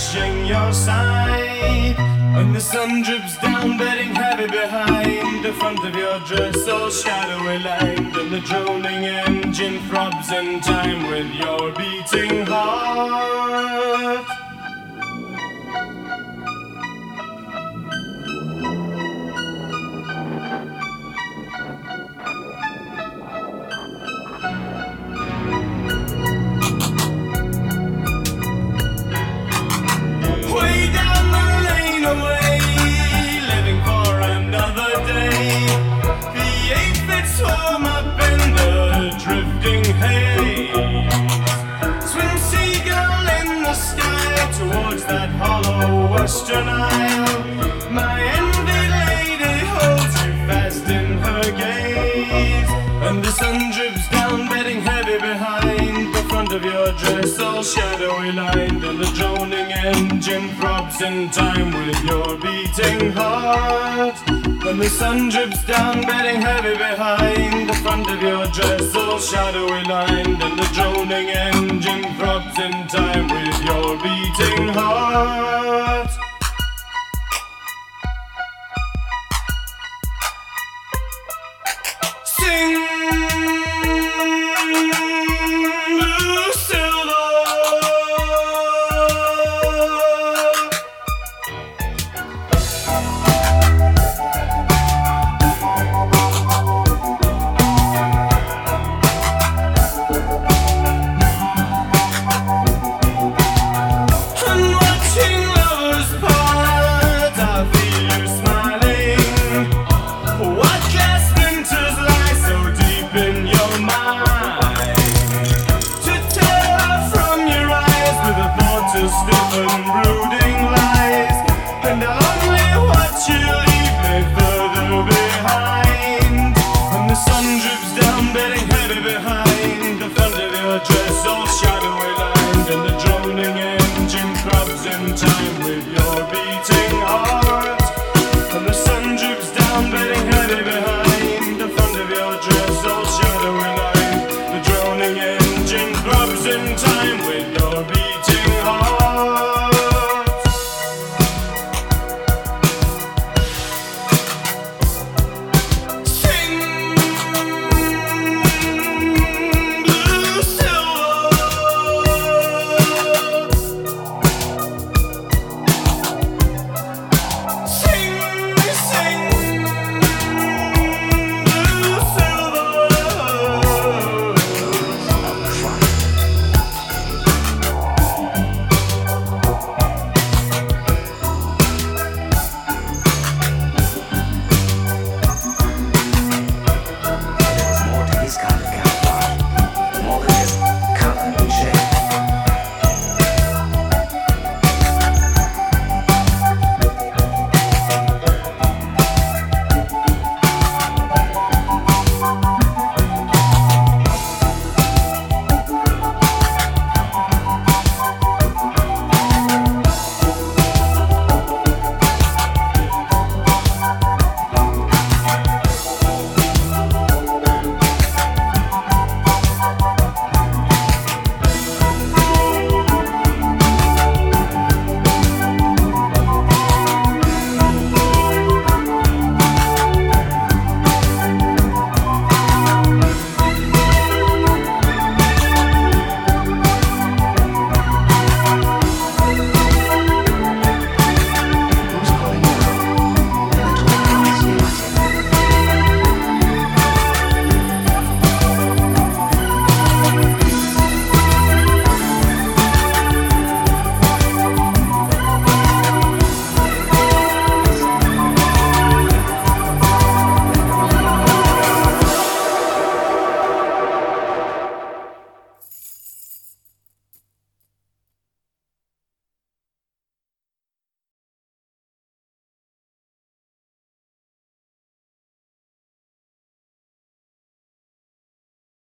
touching your side. And the sun drips down, bedding heavy behind the front of your dress, all shadowy lined. And the droning engine throbs in time with your beating heart. Swam up in the drifting haze. Swim seagull in the sky towards that hollow western isle. My envied lady holds you fast in her gaze. And the sun drips down, bedding heavy behind the front of your dress, all shadowy lined. And the droning engine throbs in time with your beating heart. And the sun drips down, bedding heavy behind the front of your dress, all shadowy lined. And the droning engine throbs in time with your beating heart.